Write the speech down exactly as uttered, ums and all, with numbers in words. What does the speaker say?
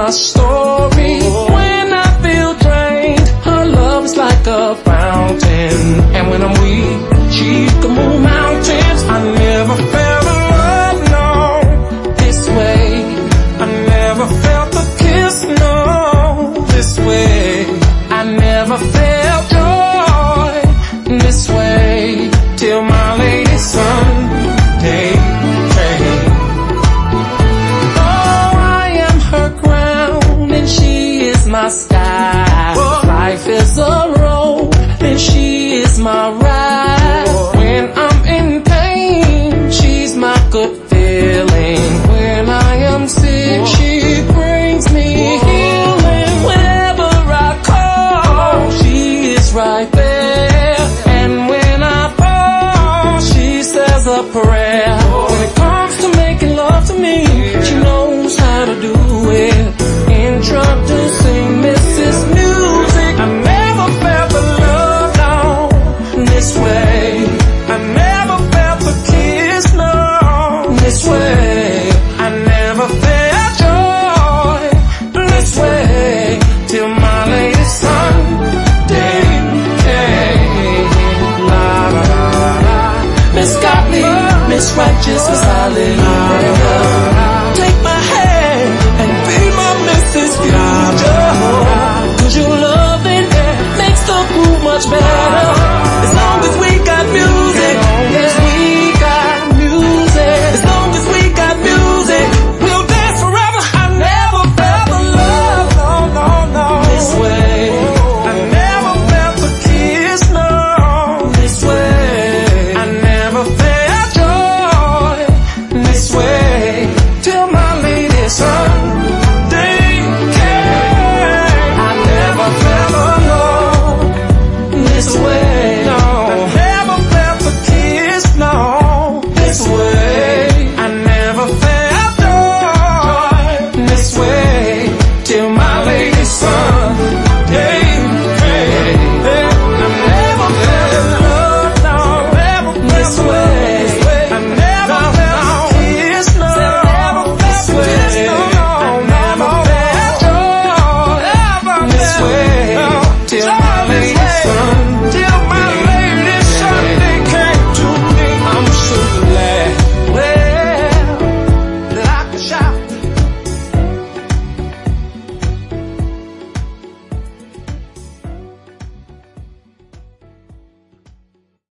my story. When I feel drained, her love is like a fountain. And when I'm weak, she can move mountains. I never felt a love, no, this way. I never felt a kiss, no, this way. I never felt